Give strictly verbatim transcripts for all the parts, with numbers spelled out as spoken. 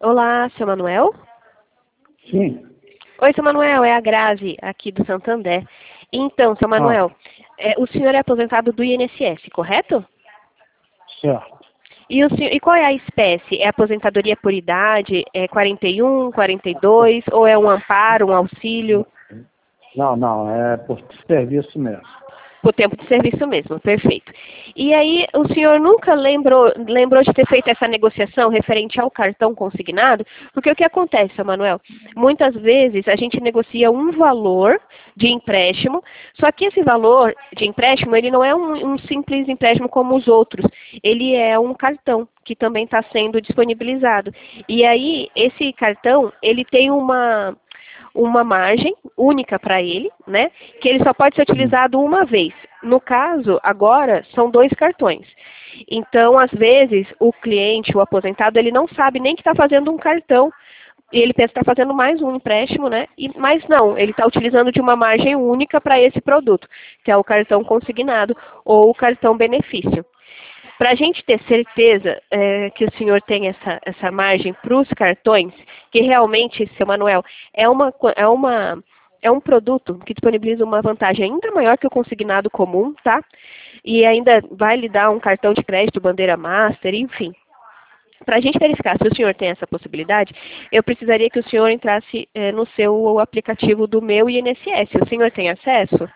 Olá, seu Manuel? Sim. Oi, seu Manuel, é a Grazi, aqui do Santander. Então, seu Ah, Manuel, é, o senhor é aposentado do I N S S, correto? certo. E, o senhor, e qual é a espécie? É aposentadoria por idade? É quarenta e um, quarenta e dois? Ou é um amparo, um auxílio? Não, não, é por serviço mesmo. Por tempo de serviço mesmo, perfeito. E aí, o senhor nunca lembrou, lembrou de ter feito essa negociação referente ao cartão consignado? Porque o que acontece, seu Manuel? Muitas vezes a gente negocia um valor de empréstimo, só que esse valor de empréstimo, ele não é um, um simples empréstimo como os outros. Ele é um cartão que também está sendo disponibilizado. E aí, esse cartão, ele tem uma uma margem única para ele, né? Que ele só pode ser Hum. utilizado uma vez. No caso, agora, são dois cartões. Então, às vezes, o cliente, o aposentado, ele não sabe nem que está fazendo um cartão. E ele pensa que está fazendo mais um empréstimo, né? E, mas não, ele está utilizando de uma margem única para esse produto, que é o cartão consignado ou o cartão benefício. Para a gente ter certeza é, que o senhor tem essa, essa margem para os cartões, que realmente, seu Manuel, é, uma, é, uma, é um produto que disponibiliza uma vantagem ainda maior que o consignado comum, tá? E ainda vai lhe dar um cartão de crédito, bandeira master, enfim. Para a gente verificar se o senhor tem essa possibilidade, eu precisaria que o senhor entrasse é, no seu aplicativo do meu I N S S. O senhor tem acesso?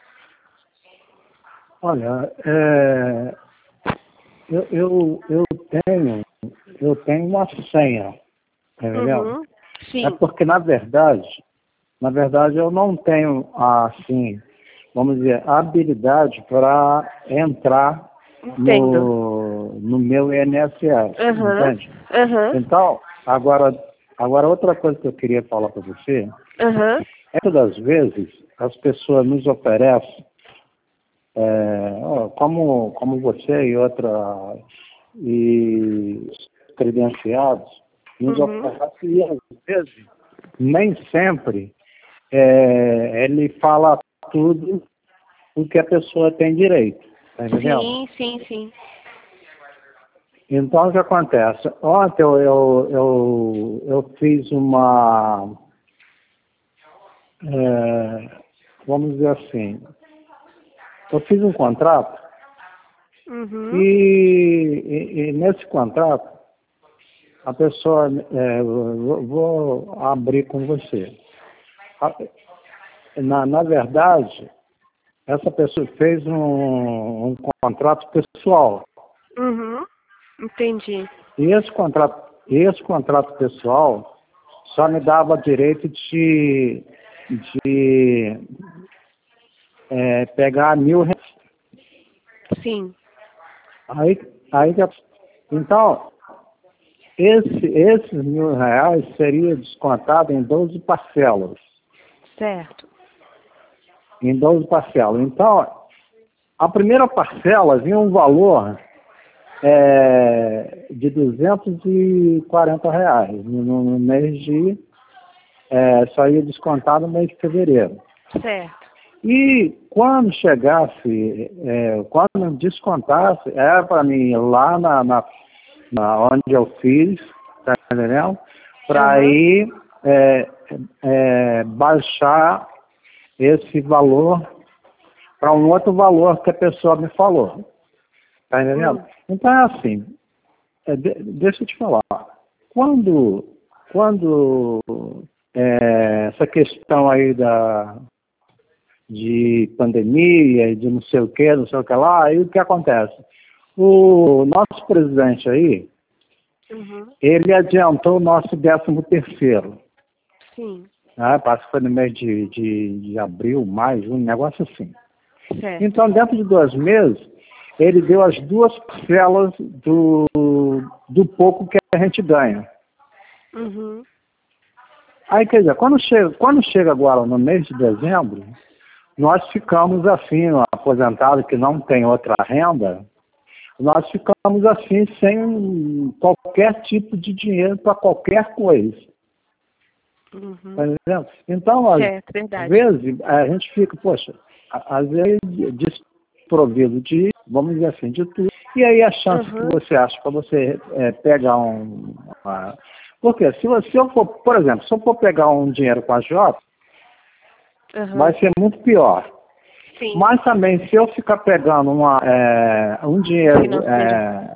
Olha, é, eu, eu, eu tenho, eu tenho uma senha, tá entendendo? Uhum. É Sim, porque, na verdade, na verdade, eu não tenho, assim, vamos dizer, habilidade para entrar entendo. no, no meu I N S S, Aham, entende? aham, Então, agora, agora outra coisa que eu queria falar para você, aham. é que das vezes as pessoas nos oferecem, é, ó, como, como você e outra, e credenciados, nos Uhum. oferecem, e às vezes, nem sempre, é, ele fala tudo o que a pessoa tem direito, tá entendendo? Sim, sim, sim. Então, o que acontece? Ontem eu, eu, eu, eu fiz uma, é, vamos dizer assim, eu fiz um contrato e, Uhum. e, e nesse contrato a pessoa, é, vou, vou abrir com você. A- Na, na verdade, essa pessoa fez um, um contrato pessoal. Uhum. Entendi. E esse contrato, esse contrato pessoal só me dava direito de, de é, pegar mil reais. Sim. Aí, aí, então, esse, esses mil reais seria descontado em doze parcelas. Certo. Em doze parcelas. Então, a primeira parcela vinha um valor é, de duzentos e quarenta reais. No, no mês de. É, só ia descontar no mês de fevereiro. Certo. E quando chegasse, é, quando descontasse, era para mim ir lá na, na, na onde eu fiz, tá entendendo? Para Aham. ir é, é, baixar esse valor para um outro valor que a pessoa me falou. Tá entendendo? Hum. Então é assim, é, de, deixa eu te falar. Quando, quando é, essa questão aí da, de pandemia e de não sei o que, não sei o que lá, aí o que acontece? O nosso presidente aí, Uhum. ele adiantou o nosso décimo terceiro. Sim. Né? Parece que foi no mês de, de, de abril, maio, junho, um negócio assim. Certo. Então, dentro de dois meses, ele deu as duas parcelas do, do pouco que a gente ganha. Uhum. Aí, quer dizer, quando chega, quando chega agora no mês de dezembro, nós ficamos assim, um aposentado que não tem outra renda, nós ficamos assim sem qualquer tipo de dinheiro para qualquer coisa. Tá Uhum. entendendo? Então, às Certo, verdade. vezes, a gente fica, poxa, a- às vezes desprovido de, vamos dizer assim, de tudo. E aí a chance que Uhum. você acha para você é, pegar um, uma, Porque se, eu- se eu for, por exemplo, se eu for pegar um dinheiro com a Jota, Aham. vai ser muito pior. Sim. Mas também, se eu ficar pegando uma, é, um dinheiro Financeiro. é,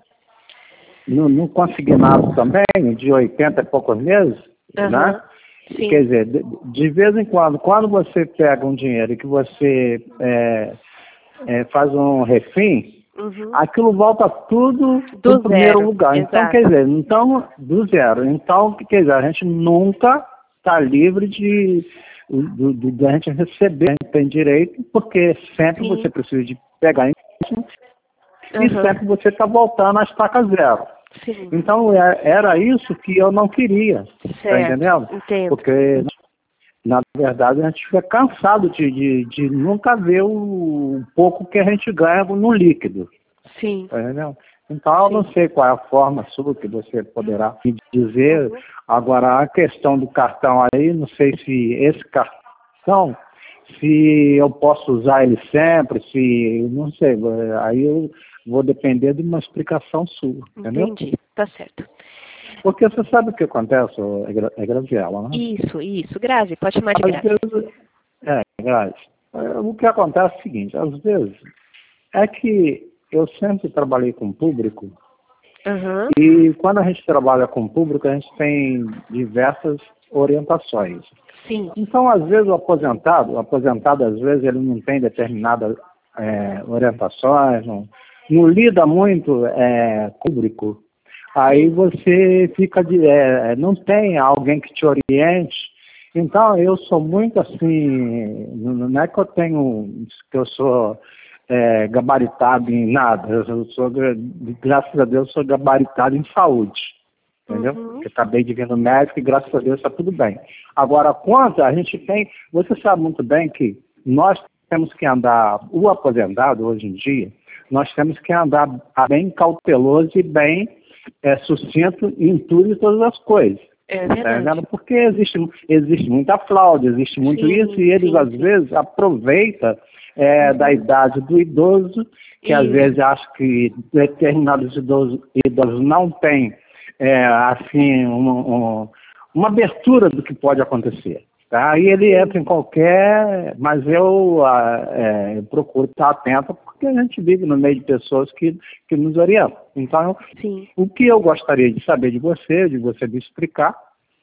no, no consignado também, de oitenta e poucos meses, Aham. né? Sim. Quer dizer, de, de vez em quando, quando você pega um dinheiro e que você é, é, faz um refém, Uhum. aquilo volta tudo Do no primeiro zero, lugar. Então, exato. quer dizer, então, do zero. Então, quer dizer, a gente nunca está livre de, de, de, de a gente receber, a gente tem direito, porque sempre Sim. você precisa de pegar empréstimo e Aham. sempre você está voltando à estaca zero. Sim. Então, é- era isso que eu não queria, tá Certo. entendendo? Entendo. Porque, na verdade, a gente fica cansado de, de, de nunca ver o, o pouco que a gente ganha no líquido. Sim. Tá entendendo? Então, eu Sim. não sei qual é a forma sua que você poderá me dizer. Uhum. Agora, a questão do cartão aí, não sei se esse cartão, se eu posso usar ele sempre, se, não sei, aí eu vou depender de uma explicação sua, entendeu? Entendi. Tá certo. Porque você sabe o que acontece, ô, é Gra- é Graziela, né? Isso, isso. Grazi, pode chamar de Às Grazi. vezes, é, Grazi, é, o que acontece é o seguinte, às vezes, é que eu sempre trabalhei com público. Aham. E quando a gente trabalha com o público, a gente tem diversas orientações. Sim. Então, às vezes, o aposentado, o aposentado, às vezes, ele não tem determinadas é, orientações, não, não lida muito é, com o público. Aí você fica de. É, não tem alguém que te oriente. Então, eu sou muito assim. Não é que eu tenho. que eu sou. É, gabaritado em nada. Eu sou, graças a Deus, sou gabaritado em saúde. Entendeu? Uhum. Porque acabei de vir no médico e graças a Deus está tudo bem. Agora, quanto a gente tem, você sabe muito bem que nós temos que andar, o aposentado hoje em dia, nós temos que andar bem cauteloso e bem é, sucinto em tudo e todas as coisas. É Tá verdade. vendo? Porque existe, existe muita fraude, existe muito Sim, isso, e eles sim, às sim. vezes aproveitam é, Uhum. da idade do idoso, que às Isso. vezes acham que determinados idosos, idosos não têm é, assim, uma, uma, uma abertura do que pode acontecer. Tá? Aí ele Sim. entra em qualquer. Mas eu, ah, é, eu procuro estar atento, porque a gente vive no meio de pessoas que, que nos orientam. Então, Sim. o que eu gostaria de saber de você, de você me explicar,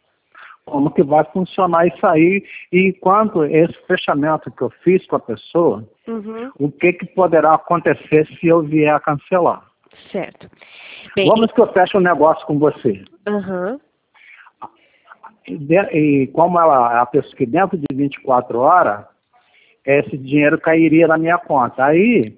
como que vai funcionar isso aí, e quanto esse fechamento que eu fiz com a pessoa, Uhum. o que, que poderá acontecer se eu vier a cancelar. Certo. Bem, Vamos que eu feche um negócio com você. aham. E, de- e como ela é a pessoa que dentro de vinte e quatro horas, esse dinheiro cairia na minha conta. Aí,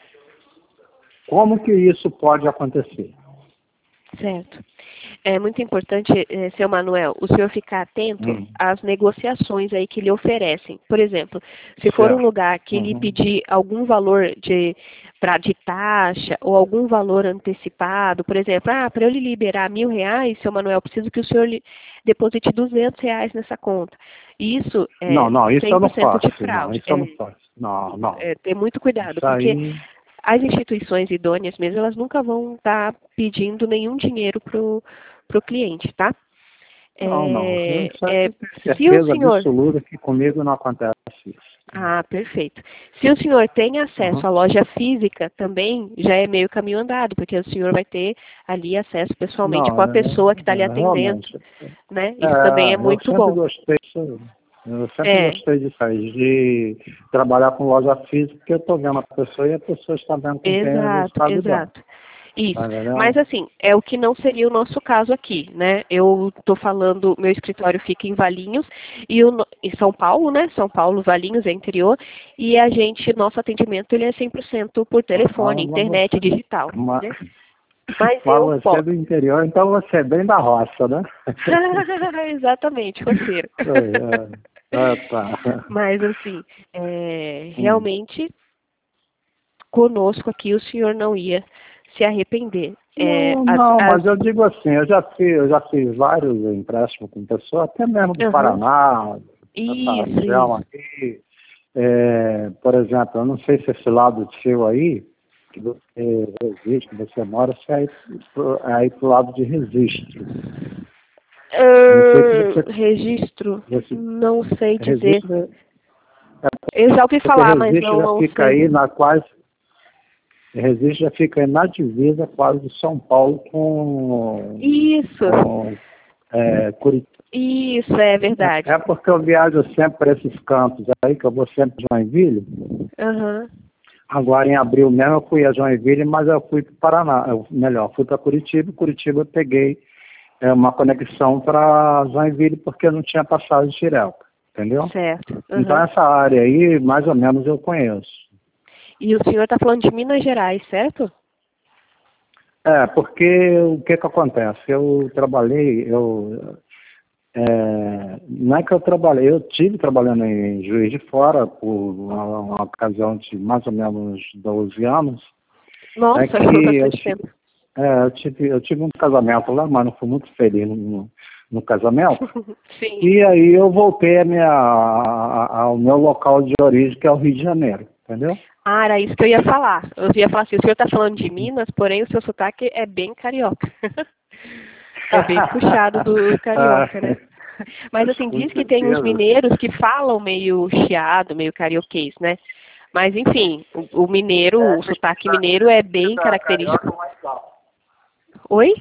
como que isso pode acontecer? Certo. É muito importante, eh, seu Manuel, o senhor ficar atento Hum. às negociações aí que lhe oferecem. Por exemplo, se for um Certo. lugar que lhe Uhum. pedir algum valor de, pra, de taxa ou algum valor antecipado, por exemplo, ah, para eu lhe liberar mil reais, seu Manuel, preciso que o senhor lhe deposite duzentos reais nessa conta. Isso é Não, não, isso eu não cem por cento de faço. Não, fraude. isso eu É, não faço. Não, não. é, ter muito cuidado, Isso porque aí. as instituições idôneas mesmo, elas nunca vão estar pedindo nenhum dinheiro para o cliente, tá? Não, não. É, Isso aí é, eu tenho se o certeza senhor... absoluta que comigo não acontece isso. Ah, perfeito. Se o senhor tem acesso Uhum. à loja física também, já é meio caminho andado, porque o senhor vai ter ali acesso pessoalmente Não, com a é, pessoa que está lhe é, atendendo, realmente. né? Isso também é É, eu muito sempre bom. gostei disso. Eu sempre É, gostei disso aí, de trabalhar com loja física, porque eu estou vendo a pessoa e a pessoa está vendo com quem eu exato, está lidando. exato. Isso. Tá Mas entendendo? assim, é o que não seria o nosso caso aqui, né? Eu estou falando, meu escritório fica em Valinhos e o, no- em São Paulo, né? São Paulo, Valinhos é interior, e a gente, nosso atendimento ele é cem por cento por telefone, Mas, mas internet, você, digital, mas, né? Mas mas eu você é posso. do interior, então você é bem da roça, né? Exatamente, roceiro. É, é. Ah, tá. Mas assim, é, Hum. realmente conosco aqui o senhor não ia se arrepender. É, Não, as, não, as, mas eu digo assim, eu já fiz, eu já fiz vários empréstimos com pessoas, até mesmo do aham. Paraná, essa Isso, região isso. aqui. É, por exemplo, eu não sei se esse lado seu aí, que você resiste, que você mora, se é aí, pro- é aí pro lado de Registro. Uh, registro, você, não sei dizer. Registro, eu já ouvi falar, mas não, já não fica sei. Aí na quase, registro já fica aí na divisa quase de São Paulo com, Isso. com é, Curitiba. Isso, é verdade. É, é porque eu viajo sempre para esses campos aí, que eu vou sempre de Joinville. Uhum. Agora, em abril mesmo, eu fui a Joinville, mas eu fui para o Paraná. Eu, melhor, fui para Curitiba. Curitiba eu peguei é, uma conexão para Joinville, porque eu não tinha passagem direta, entendeu? Certo. Uhum. Então, essa área aí, mais ou menos, eu conheço. E o senhor está falando de Minas Gerais, certo? É, porque o que que acontece? Eu trabalhei, eu... É, não é que eu trabalhei, eu tive trabalhando em Juiz de Fora por uma, uma ocasião de mais ou menos doze anos. Nossa, é que eu tive, é, eu, tive, eu tive um casamento lá, mas não fui muito feliz no, no casamento. Sim. E aí eu voltei a minha, a, ao meu local de origem, que é o Rio de Janeiro, entendeu? Ah, era isso que eu ia falar. Eu ia falar assim, o senhor está falando de Minas, porém o seu sotaque é bem carioca. É bem puxado do carioca, né? Mas assim, diz que tem uns mineiros que falam meio chiado, meio carioquês, né? Mas enfim, o, o mineiro, o sotaque mineiro é bem característico. Oi?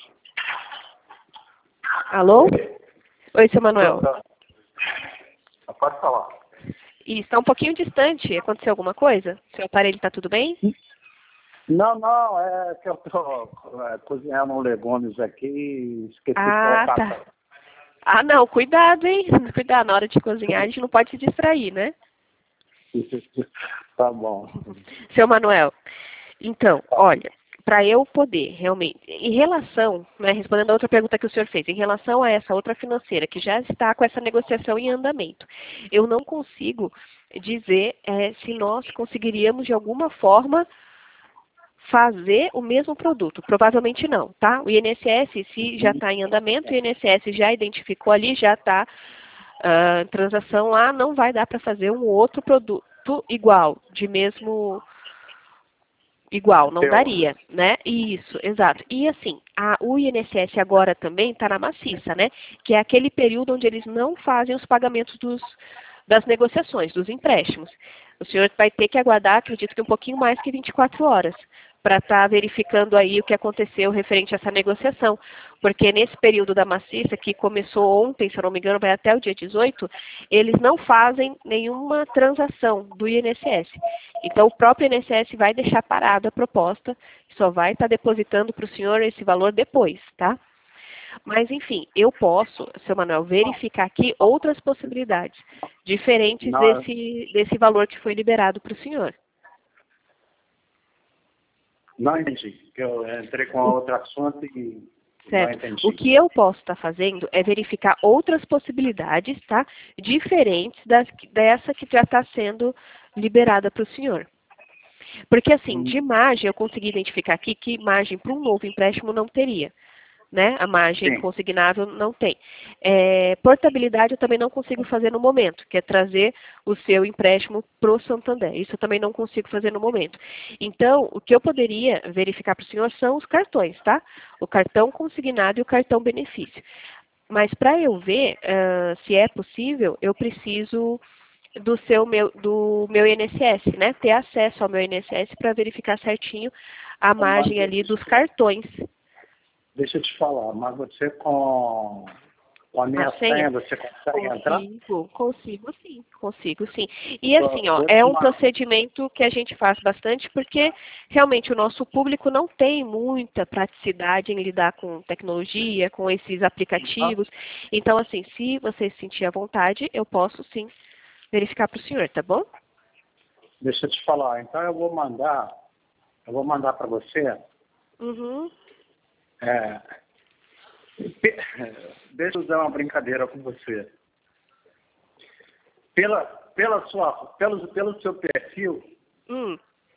Alô? Oi, seu Manuel. Pode falar. E está um pouquinho distante. Aconteceu alguma coisa? Seu aparelho está tudo bem? Não, não, é que eu estou é, cozinhando legumes aqui e esqueci ah, de colocar. Tá. Ah, não, cuidado, hein? Cuidado, na hora de cozinhar a gente não pode se distrair, né? Tá bom. Seu Manuel, então, olha, para eu poder realmente, em relação, né, respondendo a outra pergunta que o senhor fez, em relação a essa outra financeira que já está com essa negociação em andamento, eu não consigo dizer é, se nós conseguiríamos de alguma forma fazer o mesmo produto. Provavelmente não, tá? O I N S S, se já está em andamento, o I N S S já identificou ali, já está uh, transação lá, não vai dar para fazer um outro produto igual, de mesmo igual, não daria, né? Isso, exato. E assim, a, o I N S S agora também está na maciça, né? Que é aquele período onde eles não fazem os pagamentos dos, das negociações, dos empréstimos. O senhor vai ter que aguardar, acredito que um pouquinho mais que vinte e quatro horas, para estar tá verificando aí o que aconteceu referente a essa negociação. Porque nesse período da maciça, que começou ontem, se eu não me engano, vai até o dia dezoito, eles não fazem nenhuma transação do I N S S. Então, o próprio I N S S vai deixar parada a proposta, só vai estar tá depositando para o senhor esse valor depois, tá? Mas, enfim, eu posso, seu Manuel, verificar aqui outras possibilidades, diferentes desse, desse valor que foi liberado para o senhor. Não entendi. Eu entrei com outro assunto e certo. não entendi. O que eu posso estar fazendo é verificar outras possibilidades, tá? Diferentes das, dessa que já está sendo liberada para o senhor. Porque, assim, hum. de margem, eu consegui identificar aqui que margem para um novo empréstimo não teria. Né? A margem Sim. consignável não tem. É, portabilidade eu também não consigo fazer no momento, que é trazer o seu empréstimo para o Santander. Isso eu também não consigo fazer no momento. Então, o que eu poderia verificar para o senhor são os cartões, tá? O cartão consignado e o cartão benefício. Mas para eu ver uh, se é possível, eu preciso do seu meu, do meu I N S S, né? Ter acesso ao meu I N S S para verificar certinho a margem ali dos cartões. Deixa eu te falar, mas você com, com a minha a senha, senha, você consegue consigo, entrar? Consigo, consigo sim, consigo sim. E assim, ó, é um procedimento que a gente faz bastante porque realmente o nosso público não tem muita praticidade em lidar com tecnologia, com esses aplicativos. Então, assim, se você se sentir à vontade, eu posso sim verificar para o senhor, tá bom? Deixa eu te falar, então eu vou mandar, eu vou mandar para você. Uhum. É, deixa eu usar uma brincadeira com você. Pela, pela sua, pelo, pelo seu perfil, hum.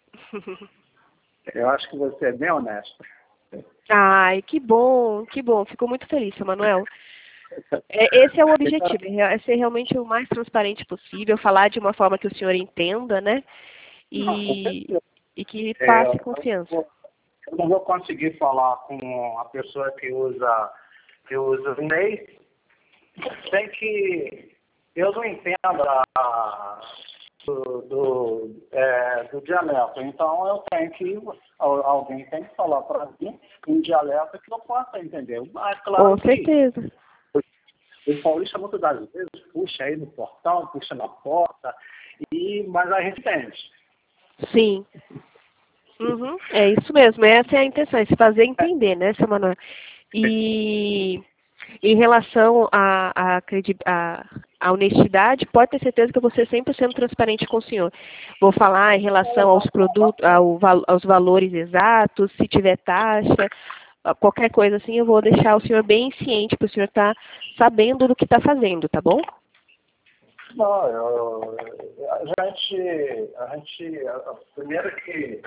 eu acho que você é bem honesto. Ai, que bom, que bom. Fico muito feliz, seu Manuel. É, esse é o objetivo, é ser realmente o mais transparente possível, falar de uma forma que o senhor entenda, né? E, não, e que passe é, confiança. Eu não vou conseguir falar com a pessoa que usa que usa o e-mail, tem que... Eu não entendo a, do, do, é, do dialeto, então eu tenho que... Alguém tem que falar para mim em dialeto que eu possa entender. Mas, claro, Com certeza. O paulista muitas das vezes puxa aí no portão, puxa na porta, e, mas a gente entende. Sim. Uhum, é isso mesmo, essa é a intenção, é se fazer entender, né, seu Manuel? E em relação à a, a, a honestidade, pode ter certeza que eu vou ser sempre sendo transparente com o senhor. Vou falar em relação aos produtos, ao, aos valores exatos, se tiver taxa, qualquer coisa assim, eu vou deixar o senhor bem ciente para o senhor estar sabendo do que está fazendo, tá bom? Não, eu, a gente, a gente, a, primeiro que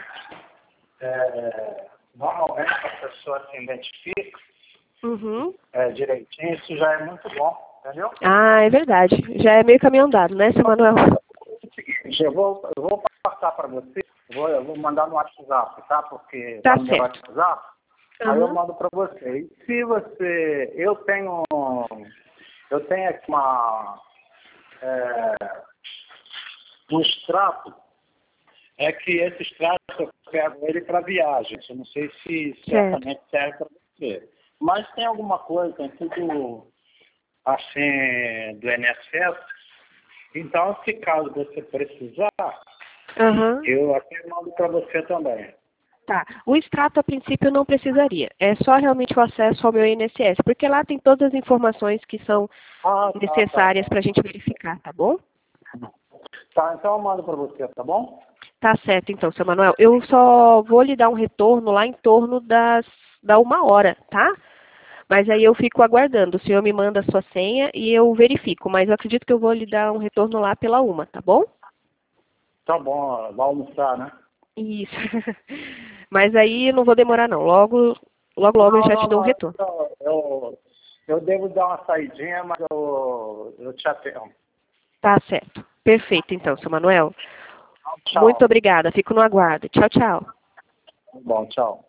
é, normalmente a pessoa se identifica uhum. é, direitinho, isso já é muito bom, entendeu? Ah, é verdade. Já é meio caminho andado, né, seu Manuel? Eu vou, eu vou passar para você, eu vou, eu vou mandar no WhatsApp, tá? Porque tá no meu certo. WhatsApp, uhum. Aí eu mando para você. E se você, eu tenho, eu tenho aqui uma É, um extrato, é que esse extrato eu pego ele para viagem. Eu não sei se certamente serve para você. Mas tem alguma coisa, tem tudo assim do I N S S. Então, se caso você precisar, uhum. eu até mando para você também. Tá. O extrato, a princípio, não precisaria. É só realmente o acesso ao meu I N S S, porque lá tem todas as informações que são ah, necessárias tá, tá. para a gente verificar, tá bom? Tá, então eu mando para você, tá bom? Tá certo, então, seu Manuel. Eu só vou lhe dar um retorno lá em torno das, da uma hora, tá? Mas aí eu fico aguardando. O senhor me manda a sua senha e eu verifico. Mas eu acredito que eu vou lhe dar um retorno lá pela uma, tá bom? Tá bom, vai almoçar, né? Isso. Mas aí não vou demorar não. Logo, logo, logo não, eu já não, te dou um não, retorno. Eu, eu, eu devo dar uma saidinha, mas eu, eu te atendo. Tá certo. Perfeito, então, seu Manuel. Tchau. Muito obrigada. Fico no aguardo. Tchau, tchau. Bom, tchau.